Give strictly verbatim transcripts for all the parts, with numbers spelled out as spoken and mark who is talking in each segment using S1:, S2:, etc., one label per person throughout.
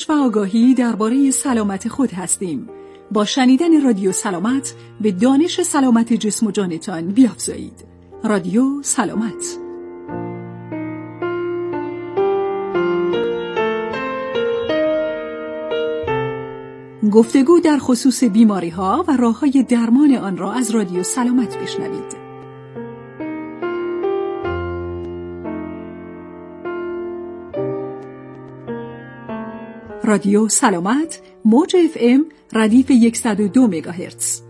S1: و آگاهی درباره سلامت خود هستیم. با شنیدن رادیو سلامت به دانش سلامت جسم و جانتان بیافزایید. رادیو سلامت. گفتگو در خصوص بیماری‌ها و راه‌های درمان آن را از رادیو سلامت بشنوید. رادیو سلامت، موج اف ام ردیف صد و دو مگاهرتز.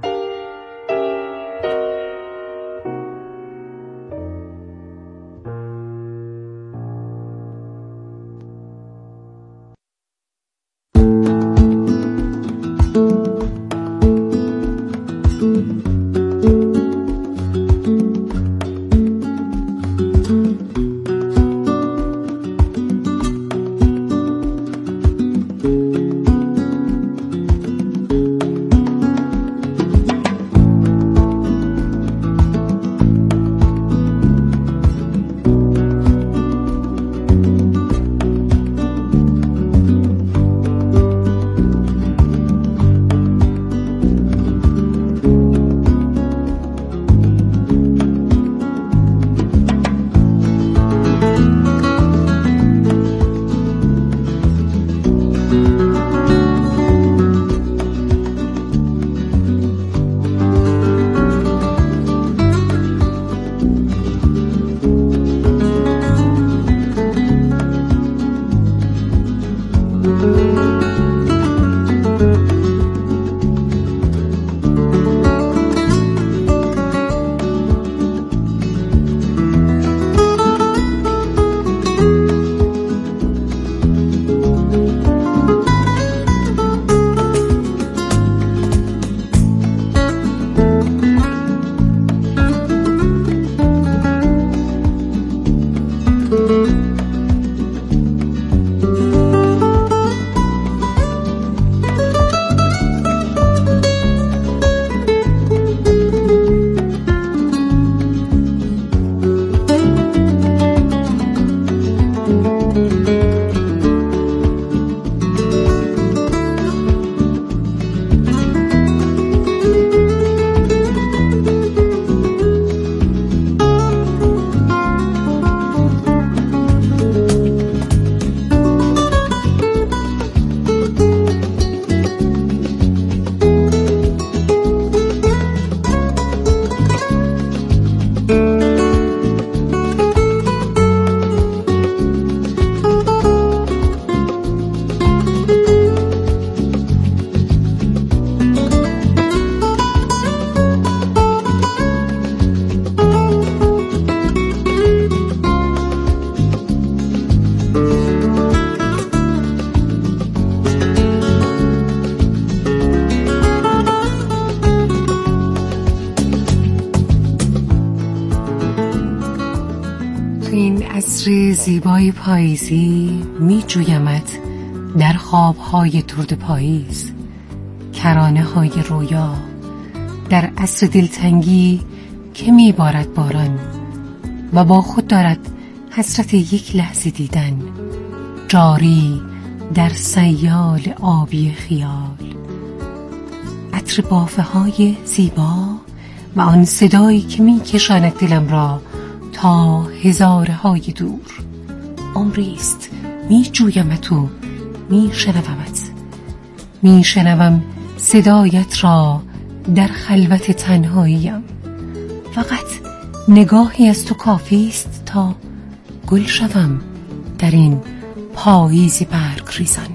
S2: زیبای پاییزی می جویمت در خوابهای ترد پاییز، کرانه های رویا در عصر دلتنگی که می بارد باران و با خود دارد حسرت یک لحظه دیدن، جاری در سیال آبی خیال. عطر بافه های زیبا و آن صدایی که می کشاند دلم را تا هزاره های دور. عمریست می جویمت و می شنومت، می شنوم صدایت را در خلوت تنهاییم. فقط نگاهی از تو کافیست تا گل شوم در این پاییز برگ ریزان.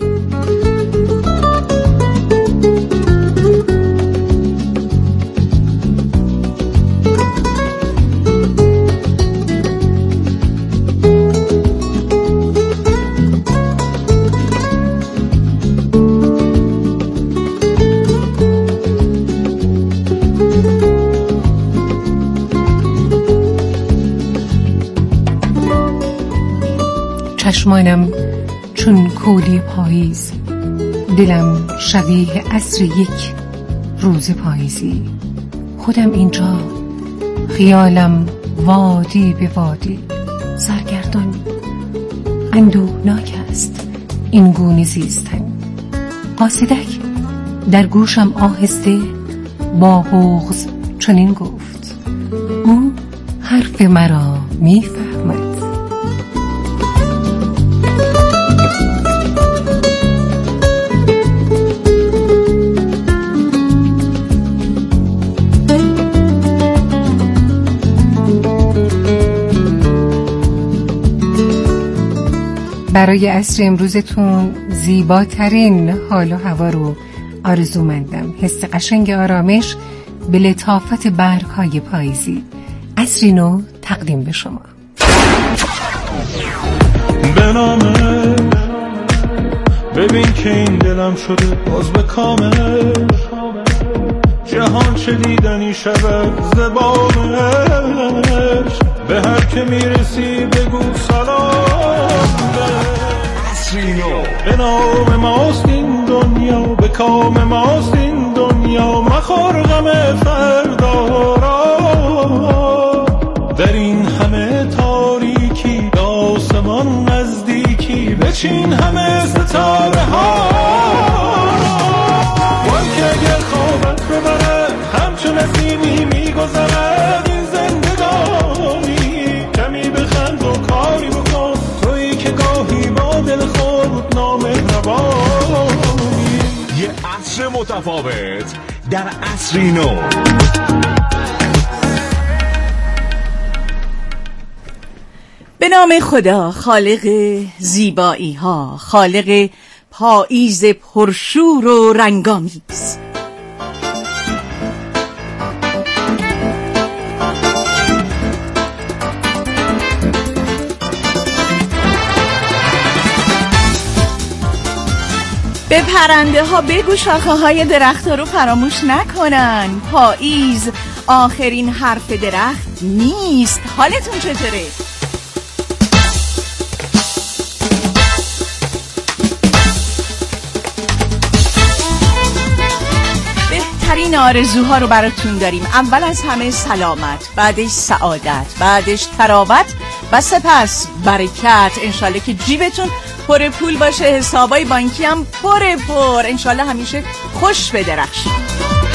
S2: چشمانم چون کولی پاییز، دلم شبیه عصر یک روز پاییزی. خودم اینجا، خیالم وادی به وادی، سرگردان اندوهناک است این گونه زیستن. قاصدک در گوشم آهسته با بغض چنین گفت: او حرف مرا میفهمد. برای عصر امروزتون زیباترین حال و هوا رو آرزومندم. حس قشنگ آرامش به لطافت برگ‌های پاییزی. عصری نو تقدیم به شما.
S3: به نامه ببین که این دلم شده باز به کامل، جهان چه دیدنی شود زبانش، به هر که میرسی بگو سلام. عصری نو به نام ماست این دنیا، به کام ماست این دنیا، مخور غم فردا را. در این همه تاریکی به آسمان نزدیکی، بچین همه ستاره ها. وای که اگر خوابت ببره همچون نسیمی میگذرد این زندگانی، کمی بخند و کاری بکن تویی که گاهی با دل خود نامهربانی.
S4: یه عصر متفاوت در عصری نو.
S5: به نام خدا، خالق زیبایی ها، خالق پاییز پرشور و رنگامیز. به پرنده ها بگو شاخه های درخت رو فراموش نکنن. پاییز آخرین حرف درخت نیست. حالتون چطوره؟ بهترین آرزوها رو براتون داریم. اول از همه سلامت، بعدش سعادت، بعدش تراوت و سپس برکت. انشالله که جیبتون پر پول باشه، حسابای بانکی هم پر پر. انشالله همیشه خوش بدرخشید.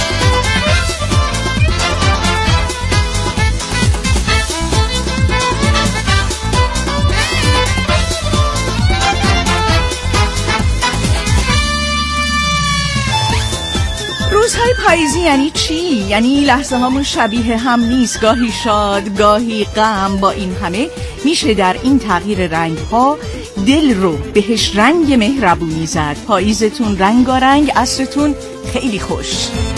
S5: روزهای پاییزی یعنی چی؟ یعنی لحظه هامون شبیه هم نیست، گاهی شاد گاهی غم. با این همه میشه در این تغییر رنگ ها دل رو بهش رنگ مهربونی زد. پاییزتون رنگارنگ، عصرتون خیلی خوش.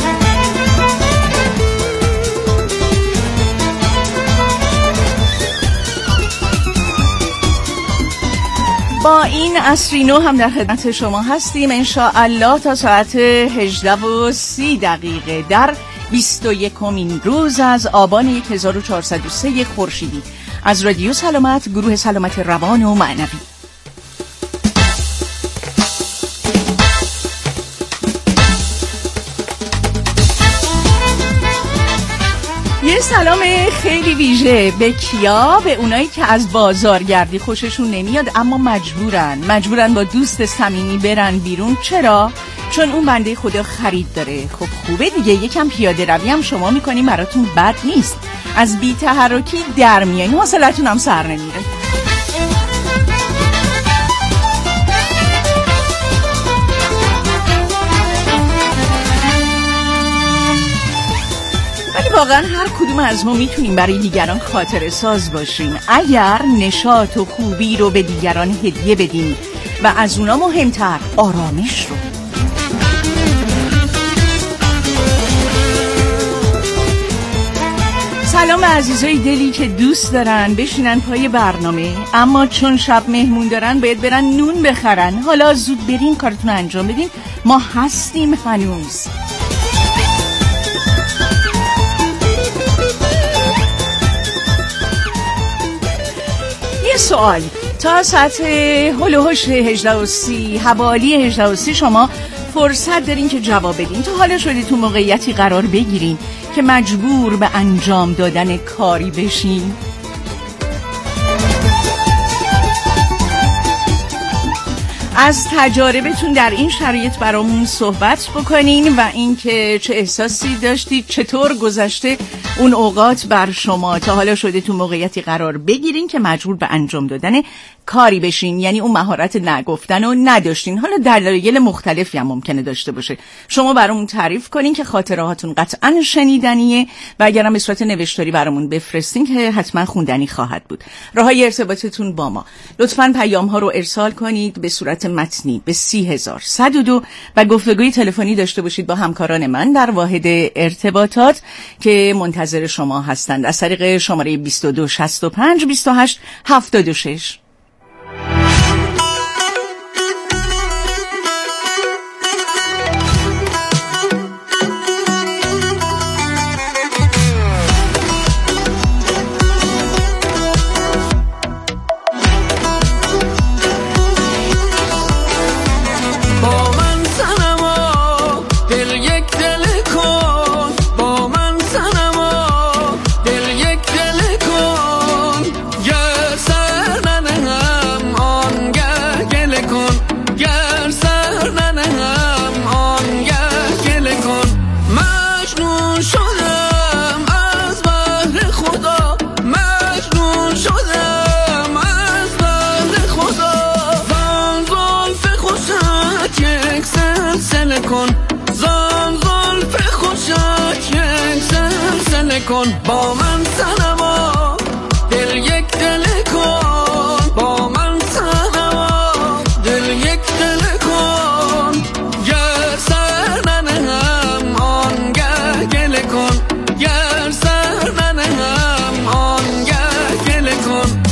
S5: با این عصری نو هم در خدمت شما هستیم انشاءالله تا ساعت هجده و سی دقیقه در بیست و یکمین روز از آبان هزار و چهارصد و سه خورشیدی از رادیو سلامت، گروه سلامت روان و معنوی. یه سلام خیلی ویژه به کیا؟ به اونایی که از بازارگردی خوششون نمیاد اما مجبورن مجبورن با دوست صمیمی برن بیرون. چرا؟ چون اون بنده خدا خرید داره. خب خوبه دیگه، یکم پیاده روی هم شما میکنیم، براتون بد نیست. از بی تحرکی در میایین، حوصلتون هم سر نمیره. واقعا هر کدوم از ما میتونیم برای دیگران خاطره ساز باشیم اگر نشاط و خوبی رو به دیگران هدیه بدیم و از اونا مهمتر آرامش رو. سلام عزیزای دلی که دوست دارن بشینن پای برنامه اما چون شب مهمون دارن باید برن نون بخرن. حالا زود برین کارتون رو انجام بدین، ما هستیم هنوز. یه سوال، تا ساعت هلوهوش هجده و سی، حوالی هجده و سی شما فرصت دارین که جواب بدین. تا حالا شدید تو موقعیتی قرار بگیرین که مجبور به انجام دادن کاری بشین؟ از تجاربتون در این شرایط برامون صحبت بکنین و اینکه چه احساسی داشتید، چطور گذشته اون اوقات بر شما. تا حالا شده تو موقعیتی قرار بگیرین که مجبور به انجام دادن کاری بشین، یعنی اون مهارت نگفتن رو نداشتین. حالا دلایل مختلفی هم ممکنه داشته باشه. شما برامون تعریف کنین که خاطرهاتون قطعا شنیدنیه و اگرم به صورت نوشتاری برامون بفرستین که حتما خوندنی خواهد بود. راههای ارتباطتون با ما: لطفاً پیام ها رو ارسال کنید به صورت متنی به سی هزار و صد و دو و گفتگوی تلفنی داشته باشید با همکاران من در واحد ارتباطات که منتظر شما هستند از طریق شماره بیست و دو شصت و پنج بیست و هشت هفتاد و شش.
S6: کن با من صنما دل یک دل کن با من صنما دل یک دل کن گر سر ننهم آنگه گله کن گر سر ننهم آنگه گله کن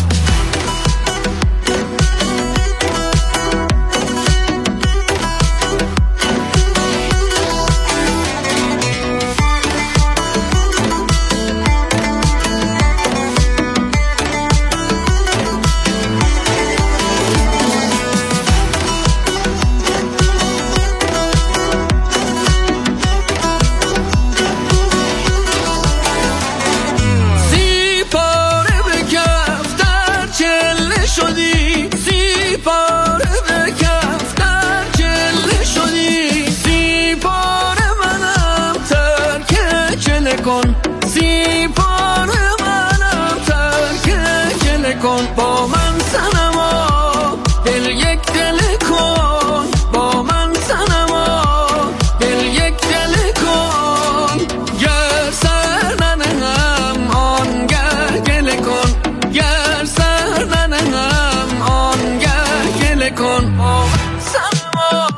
S6: با من صنما دل یک دل کن با من صنما دل یک دل کن گر سر ننهم آنگه گله کن گر سر ننهم آنگه گله کن با من صنما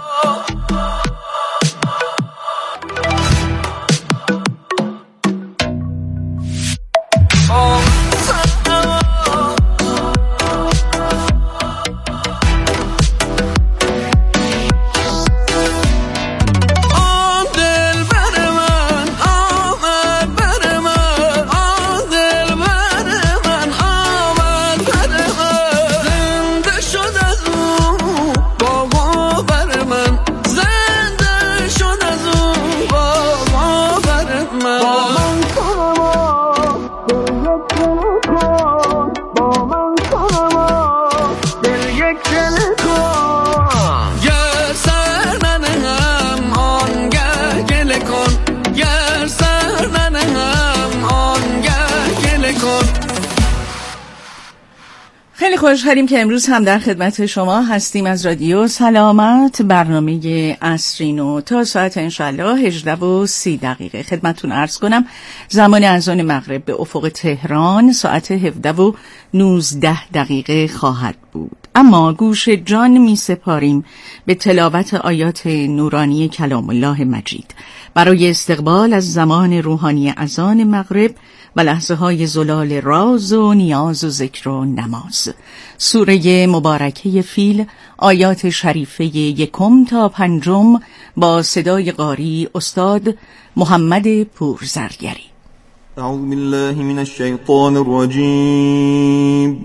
S5: خیلی خوشحالیم که امروز هم در خدمت شما هستیم از رادیو سلامت، برنامه عصرینو تا ساعت انشالله هجده و سی دقیقه. خدمتون عرض کنم زمان اذان مغرب به افق تهران ساعت هفده و نوزده دقیقه خواهد بود. اما گوش جان می سپاریم به تلاوت آیات نورانی کلام الله مجید برای استقبال از زمان روحانی اذان مغرب و لحظه های زلال راز و نیاز و ذکر و نماز. سوره مبارکه فیل، آیات شریفه یکم تا پنجم با صدای قاری استاد محمد پورزرگری.
S7: اعوذ بالله من الشیطان الرجیم.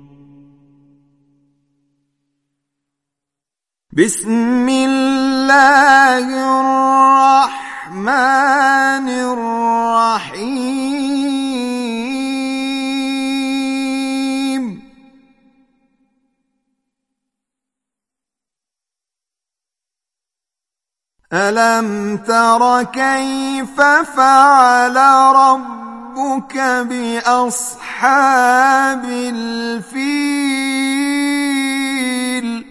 S7: بسم الله الرحمن الرحیم. ألم تر كيف فعل ربك بأصحاب الفيل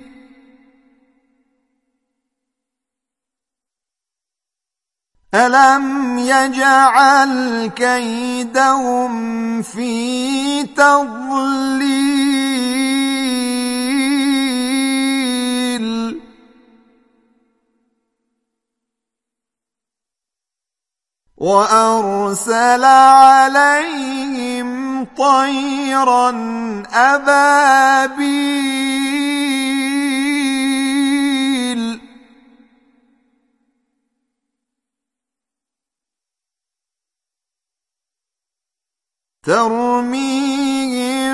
S7: ألم يجعل كيدهم في تضليل وأرسل عليهم طيرا أبابيل ترميهم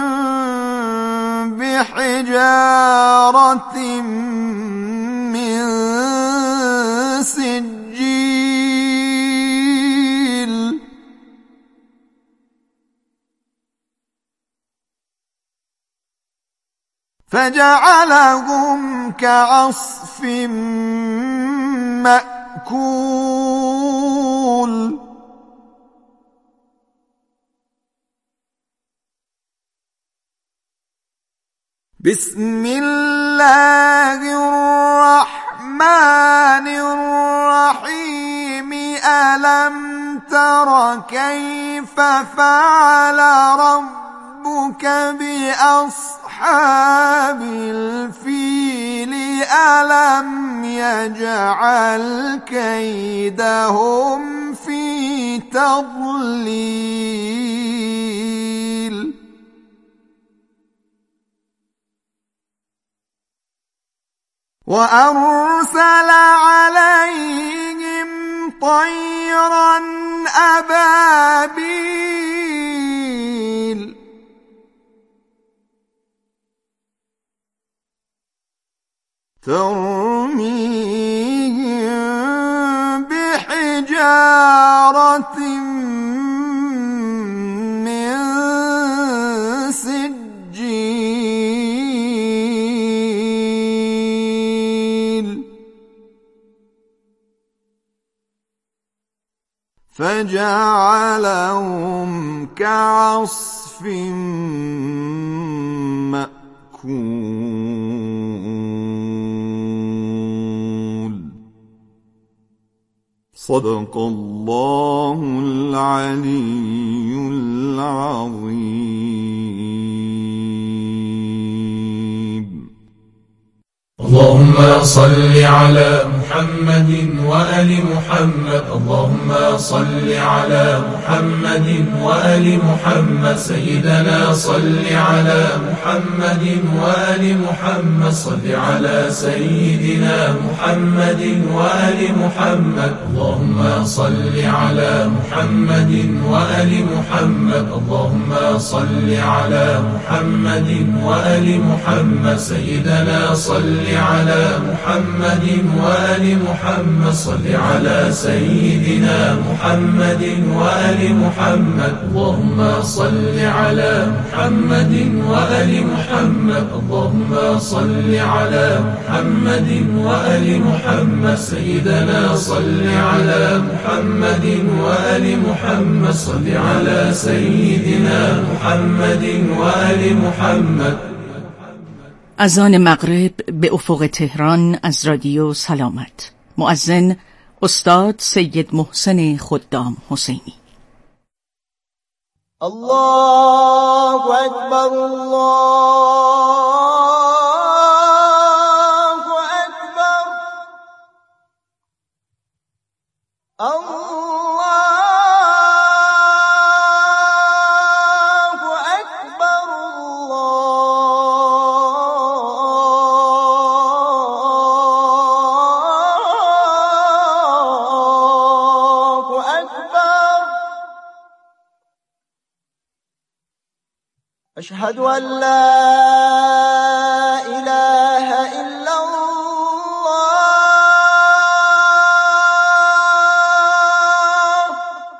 S7: بحجارة من سجيل فجعلهم كعصف مأكول بسم الله الرحمن الرحيم ألم تر كيف فعل ربك بأصحاب الفيل ألم يجعل كيدهم في تضليل وأرسل عليهم طيرا أبابيل ترميهم بحجارة من سجيل فجعلهم كعصف مأكول صدق الله العلي العظيم.
S3: اللهم صل على محمد وآل محمد. اللهم صل على محمد وآل محمد. سيدنا صل على محمد وآل محمد. صل على سيدنا محمد وآل محمد. اللهم صل على محمد وآل محمد. اللهم صل على محمد وآل محمد. سيدنا صل على محمد وآل محمد. صل على سيدنا محمد وآل محمد. اللهم صل على محمد وآل محمد. اللهم صل على محمد وآل محمد. سيدنا صل على محمد وآل محمد. صل على سيدنا محمد وآل محمد.
S5: اذان مغرب به افق تهران از رادیو سلامت. مؤذن استاد سید محسن خدام حسینی.
S7: الله اکبر الله اکبر الله أشهد أن لا إله إلا الله.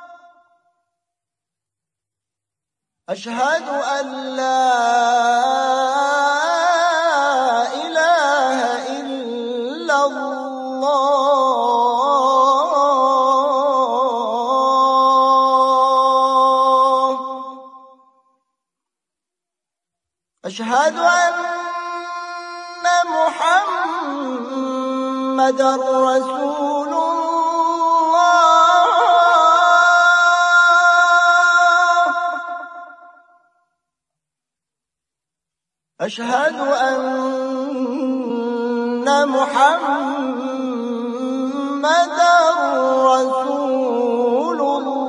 S7: أشهد أن لا إله إلا الله. محمد رسول الله أشهد أن محمد رسول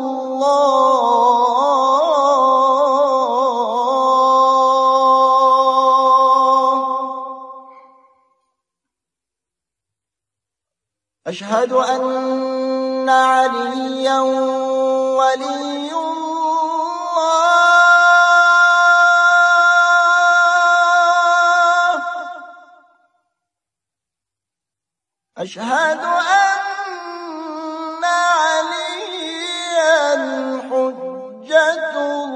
S7: الله أشهد أن عليا ولي أشهد أن عليا حجة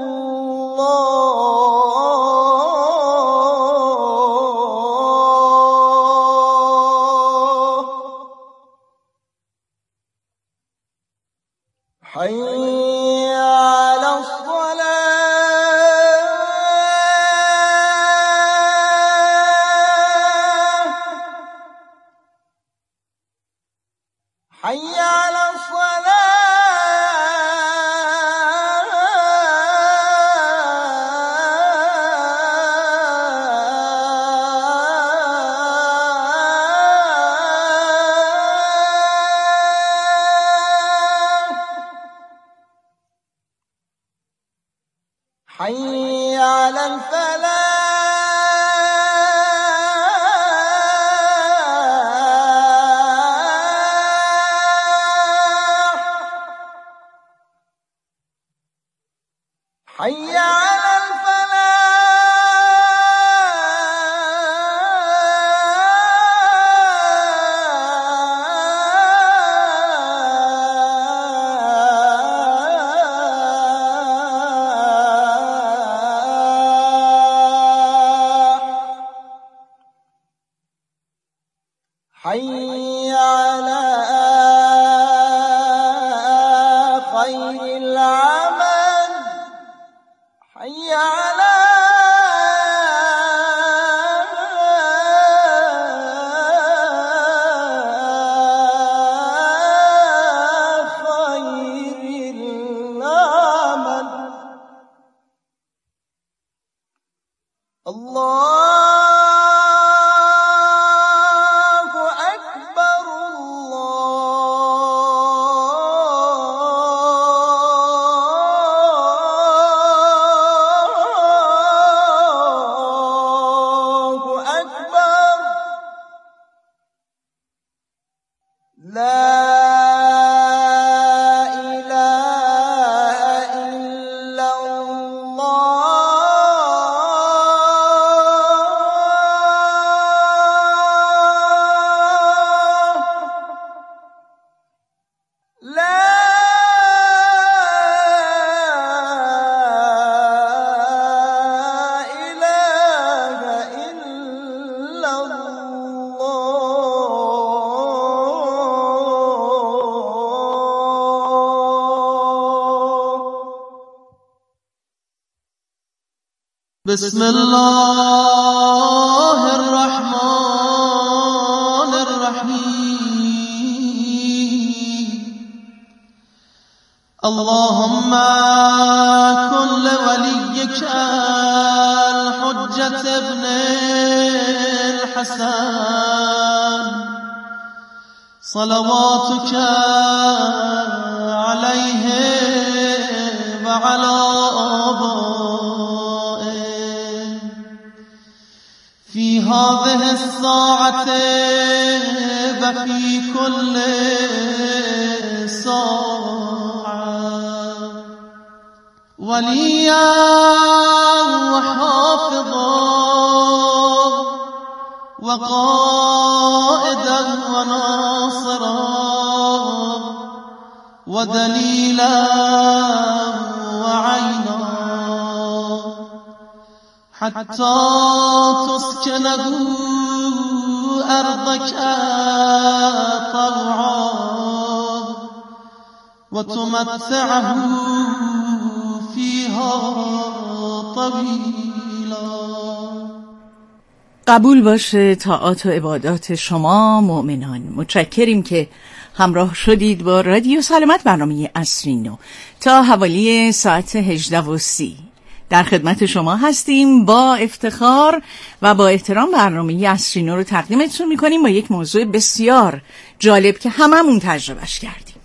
S7: الله حي على الصلاة حي على الصلاة حي على الفلاح حي على حي على خير العمل حي على خير العمل الله لا إله إلا الله لا إله إلا الله
S8: بسم الله الرحمن الرحيم اللهم كن لوليك الحجة ابن الحسن صلواتك عليه وعلى آبائه في هذه الساعة وفي كل ساعة وليا وحافظا وقائدا وناصرا ودليلا وعينا حتى تسكنه أرضك طوعا وتمتعه فيها طويلا.
S5: قبول باشه طاعات و عبادات شما مؤمنان. متشکریم که همراه شدید با رادیو سلامت، برنامه عصرینو تا حوالی ساعت هجده و سی در خدمت شما هستیم. با افتخار و با احترام برنامه عصرینو رو تقدیمتون میکنیم با یک موضوع بسیار جالب که هممون تجربهش کردیم.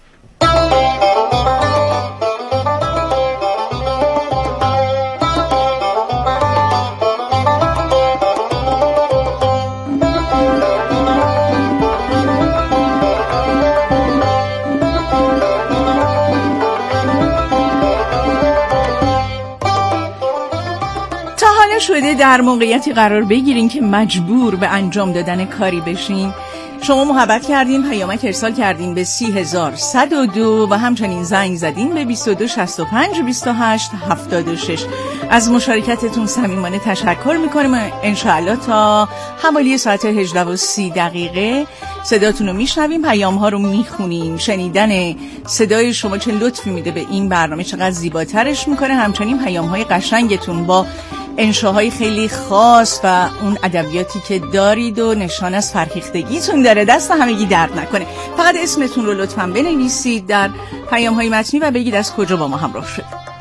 S5: شده در موقعیتی قرار بگیرین که مجبور به انجام دادن کاری بشین. شما محبت کردین، پیامک ارسال کردین به سی هزار صد و دو و همچنین زنگ زدین به بیست و دو شصت و پنج بیست و هشت هفتاد و شش. از مشارکتتون صمیمانه تشکر میکنیم. انشاءالله تا حوالی ساعت هجده و سی دقیقه صداتون رو میشنویم، پیام ها رو میخونیم. شنیدن صدای شما چه لطفی میده به این برنامه، چقدر زیباترش میکنه. همچنین پیام های قشنگتون با انشاهای خیلی خاص و اون ادبیاتی که دارید و نشان از فرهیختگیتون داره. دست همگی درد نکنه. فقط اسمتون رو لطفاً بنویسید در پیام های متنی و بگید از کجا با ما همراه شد.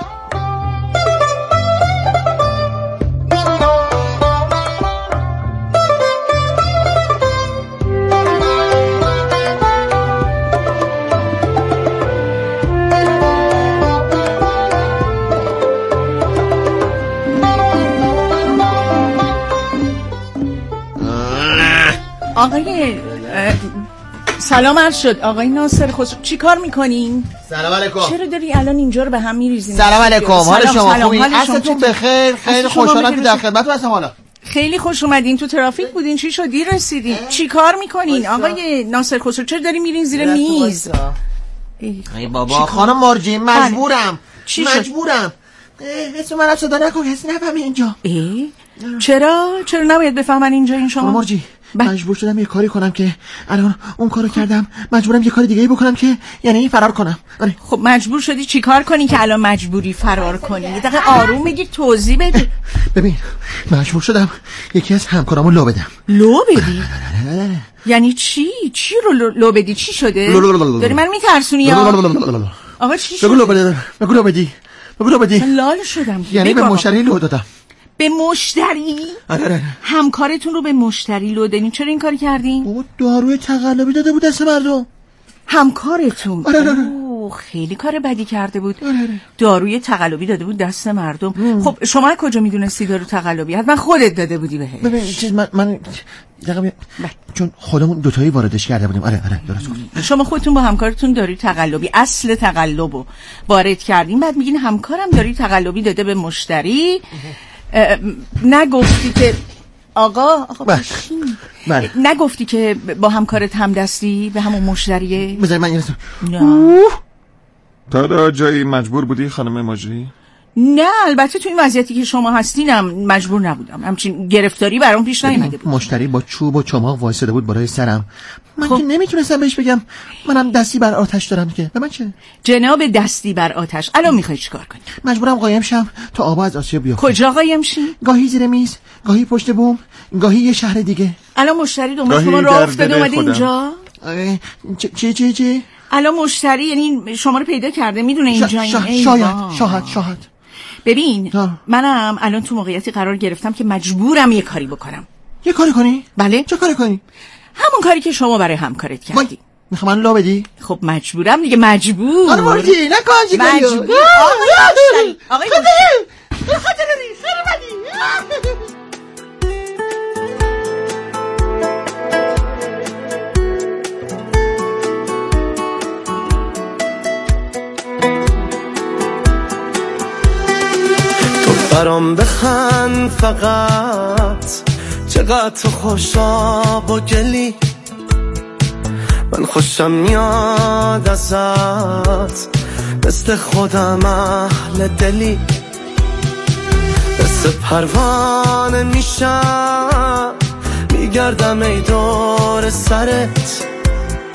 S5: آقای سلام عرض شد. آقای ناصر خسرو چی کار میکنین؟
S9: سلام علیکم.
S5: چرا داری الان اینجا رو به هم میریزین؟
S9: سلام علیکم. حال شما خوبی؟ عصرتون بخیر. خیلی خوشحالم که در خدمتتون هستم. حالا
S5: خیلی خوش اومدین. تو ترافیک بودین، چی شد دیر رسیدین؟ چی کار میکنین آقای ناصر خسرو؟ چرا داری میرین زیر میز؟
S9: ای بابا خانم مرجی مجبورم مجبورم اسم من صدا نکن، کسی نفهمه اینجا.
S5: ای چرا چرا نباید بفهمن اینجا این شما؟
S9: مرجی مجبور شدم یه کاری کنم که الان اون کارو کردم، مجبورم یه کار دیگه ای بکنم که یعنی فرار کنم. آره.
S5: خب مجبور شدی چی کار کنی که الان مجبوری فرار کنی؟ یه دقیقه آروم بگی، توضیح بده.
S9: ببین مجبور شدم یکی از همکارامو لو بدم.
S5: لو بدی؟ یعنی چی؟ چی رو لو بدی؟ چی شده؟ داری من میترسونی یا؟ آقا چی شده؟
S9: بگو لو بدی. بگو لو بدی. بگو لو بدی.
S5: لال شدم.
S9: یعنی به مشتری لو دادم.
S5: به مشتری؟
S9: آره.
S5: همکارتون رو به مشتری لو دادین. چرا این کاری کردین؟
S9: بابا داروی تقلبی داده بود دست مردم.
S5: همکارتون؟
S9: آره آره.
S5: اوه خیلی کار بدی کرده بود.
S9: آره آره.
S5: داروی تقلبی داده بود دست مردم. ام. خب شما کجا میدونستی دارو تقلبی؟ حتما خودت داده بودی بهش.
S9: ببین چیز من من دقیقاً چون خودمون دوتایی واردش کرده بودیم. آره آره درست گفتی.
S5: شما خودتون با همکارتون داروی تقلبی، اصل تقلبو وارد کردین، بعد میگین همکارم داروی تقلبی داده به مشتری. نگفتی که آقا آقا
S9: بله.
S5: نگفتی که با همکارت همدستی به همون مشتریه؟
S9: بذار من یه
S5: نه.
S3: تا جایی مجبور بودی خانم ماجی؟
S5: نه البته تو این وضعیتی که شما هستینم مجبور نبودم. همچین گرفتاری برام پیش نیومده بود.
S9: مشتری با چوب و چماق وایساده بود بالای سرم. من خب. که نمیتونستم بهش بگم منم دستی بر آتش دارم که. به من چه؟
S5: جناب دستی بر آتش. الان میخوای چیکار کنی؟
S9: مجبورم قایم شم تا آب از آسیا بیفته.
S5: کجا قایم شی؟
S9: گاهی زیر میز، گاهی پشت بوم، گاهی یه شهر دیگه.
S5: الان مشتری دنبال شما راه افتاده اومده اینجا؟
S9: چی چی چی؟
S5: الان مشتری یعنی شما رو پیدا کرده، میدونه اینجا این.
S9: شاهد شاهد شاهد شاهد.
S5: ببین منم الان تو موقعیتی قرار گرفتم که مجبورم یه کاری بکنم.
S9: یه کاری کنی؟
S5: بله.
S9: چه کاری کنی؟
S5: همون کاری که شما برای همکارت کردی.
S9: میخوام من لا بدی؟
S5: خب مجبورم دیگه. مجبور.
S9: آره مرجی نکن چی کاری؟
S5: مجبور. آقای آقای
S9: خاطر خیلی بدی.
S10: برام بخند فقط، چقدر تو خوشا و گلی، من خوشم میاد ازت، مثل خودم اهل دلی، مثل پروانه میشم میگردم ای دور سرت،